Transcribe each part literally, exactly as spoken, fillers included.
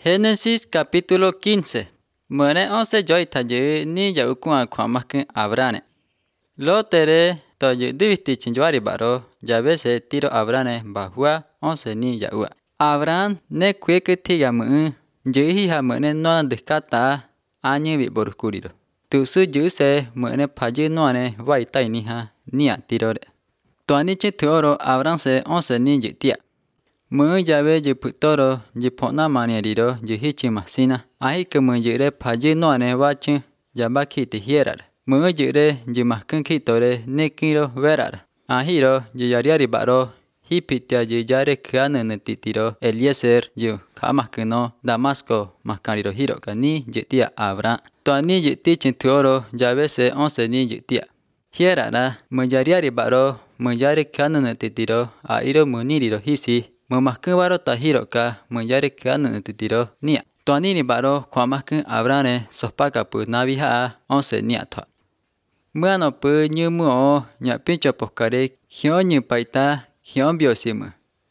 Génesis capítulo quince. Mene once joy taje ni ya ukua kwa makin Abrane. Lo tere to je diviti chinjwari baro jabe se tiro Abrane bahua once ni ya ua. Abran ne kweke tiga mu je hi ha mene no dekata anyi bi borkuriro. Tu su je se mene paje no ne wai tai ni ha ni a tiro de. To ani che toro Abran se once ni je tia. Mu jabe je putoro je pona manieriro je hichi masina. Ahi ke mu je re paje no ne wachi jaba kiti hierar. Mu je re je mahkan kitore ne kiro verar. Ahiro je yariari baro hipitia je jare kane ne titiro Eliezer je kamakino Damasco makaniro hiro kani je tia Abran. To ani je tichin toro jabe se once ni je tia. Hierara mu yariari baro mu jare kane ne titiro a iro muniriro hisi. Mu mahkan baro tahiro ka mu jare kane titiro nia. To ani ni baro kwa mahkan Abrane sopaka pu nabiha once nia to. Muano pu nyumu o nya pincho pokare hion nyu paita hion biosimu.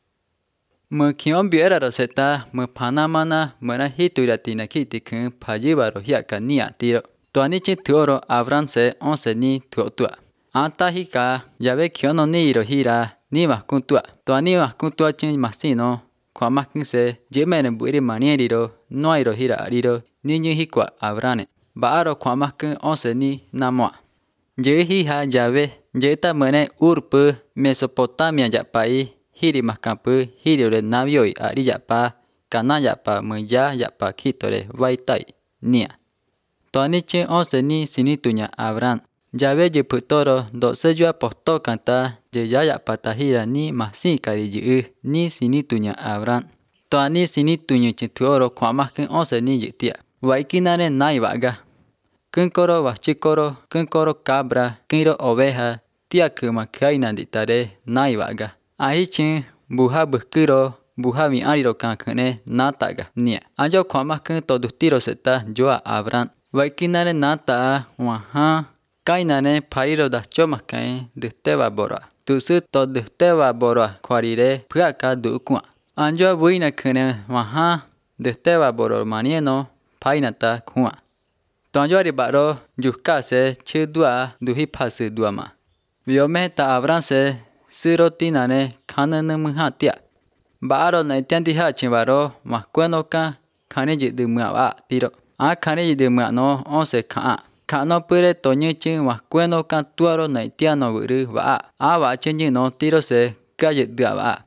Mu hion biera roseta mu panamana mena hituratina kitikun paji baro hiaka nia tiro. To ani chi tuoro Abran se once ni tuotua. Anta hika yabe kiono ni iro hira ni mahkun tua. To ani mahkun tua chin masino kwa mahkun se jemene buiri manieriro no iro hira ariro ni nyu hikwa Abrane. Baaro kwa mahkun once ni namoa. Je hi ha jabe jeta mene urpu Mesopotamia japai hiri mahkampu hiri re navioi ari japa kana japa meja japa kitore vaitai nia. To ani chi once ni sinitunya Abran. Jabe je putoro do sejua posto kanta je jaya patahira ni masi kari je ni sinitunya Abran. To ani sinitunya chituoro kwa mahkin once ni je tia. Waikinane nai waga. Kunkoro wachikoro, kunkoro cabra, kiro oveja, tia kuma kaina ditare nai waga. Ahichin buha bukiro, buha mi ariro kankane nataga nia. Ajo kwa mahkin to dutiro seta joa Abran. Waikinane nata waha. Kainane pairo da chomakai duteba bora. Tusu to duteba bora kwarire puaka dukua. Anjo buina kene waha duteba boro manieno painata kua. Tonjo ribaro jukase chidua duhipase duama. Viometa Abran se sirotinane kanene muhatia. Baro na itiandiha chibaro makuenoka kaneji de muawa tiro. A kaneji de muano once kaa. Kano pure toñichi wakueno ka tuaro na itiano buru wa a wa chenji no tiro se kaye dua wa.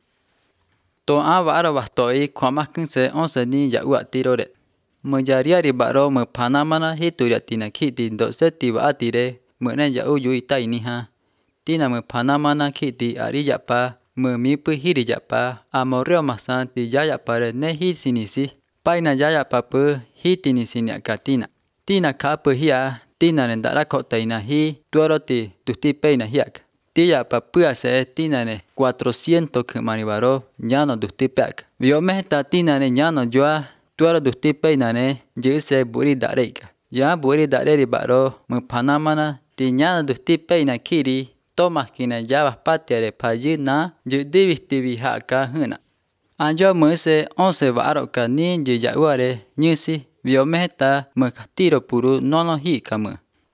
To a waro bastoi kwa mahkin se once ni ya ua tiro re. Mujariari baro mu panamana hituria tina kiti do seti wa atire mune ya uyu itai ni ha. Tina mu panamana kiti ari japa mu mipu hiri japa amoreo masan ti jaya pare ne hi sinisi. Paina jaya papu hiti ni sinia katina. Tina kapu hia tina ne dara kota ina hi tuaro ti tuti peina hiak. Tia papua se tina ne cuatrocientos kemani baro nyano tuti peak. Viometa tina ne nyano joa tuaro tuti peina ne jese buri dareika. Ya buri dareri baro mu panamana ti nyano tuti peina kiri tomas kina java patiare paji na judivisti vihaka huna. Anjo mu se once baro ka ni jujauare nyusi. Viometa mekatiro puru nono hi kamu.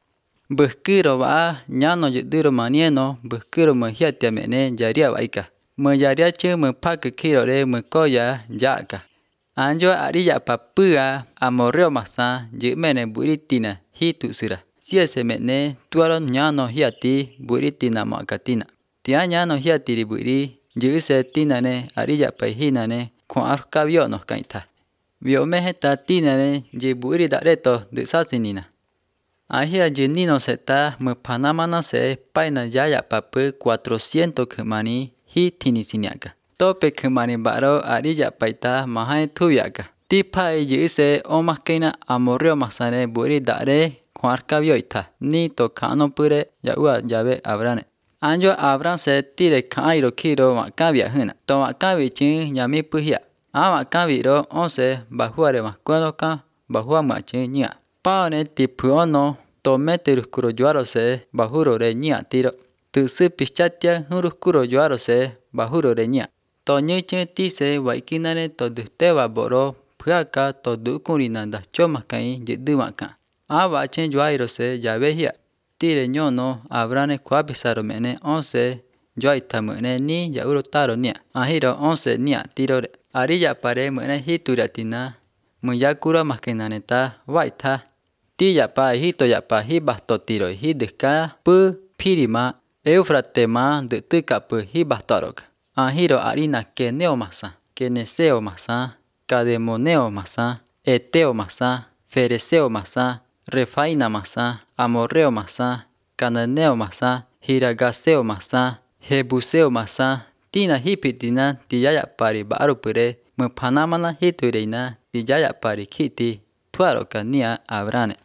Bukiro wa nyano judiro manieno bukiro mehiatia mene jaria waika. Mejaria che mepake kiro re mekoya jaka. Anjo ariya papua amoreo masa jimene buritina hitu sira. Siese mene tuaro nyano hiati buritina makatina. Tia nyano hiati riburi juse tinane ariya pahinane kwa arkavio no kaita. Viometa tinane je buri dareto de sasinina. Ahia jenino seta mu panamana se paina jaya papu cuatrocientos kemani hi tinisiniaka. Tope kemani baro arija paita mahai tuviaka. Tipai jise omakena amoreo masane buri dare kwarkavio ita. Ni to kano pure ya ua jabe Abrane. Anjo Abran se tire kairo kiro makavia huna. To makavi chin yami puhia. Ama kaviro once bahuare makueloka bahua machi nia. Paone tipuono tomete ruskuro juaro se bahuro re nia tiro. Tusu pichatia ruskuro juaro se bahuro re nia. To nyiche tise waikinane to duteba boro phaka to du kurina da choma kai jidu maka. Aba chen juairo se ya vehia. Tire nyono Abrane kwa pisaro mene once joita mene ni ya urotaro nia. Ahiro once nia tirore. Arilla pare mene hituriatina. Muyakura makenaneta waita. Ti yapa hito yapa hi basto tiro hi deka pu pirima eufratema de tika pu hi bastorok. Ahiro arina ke neomasa, ke neseo masa, kademoneo masa, eteo masa, fereseo masa, refaina masa, amorreo masa, cananeo masa, hiragaseo masa, jebuseo masa, tina hipitina tiyaya pari barupure, mupanamana hitureina tiyaya pari kiti, tuaroka nia Abrane.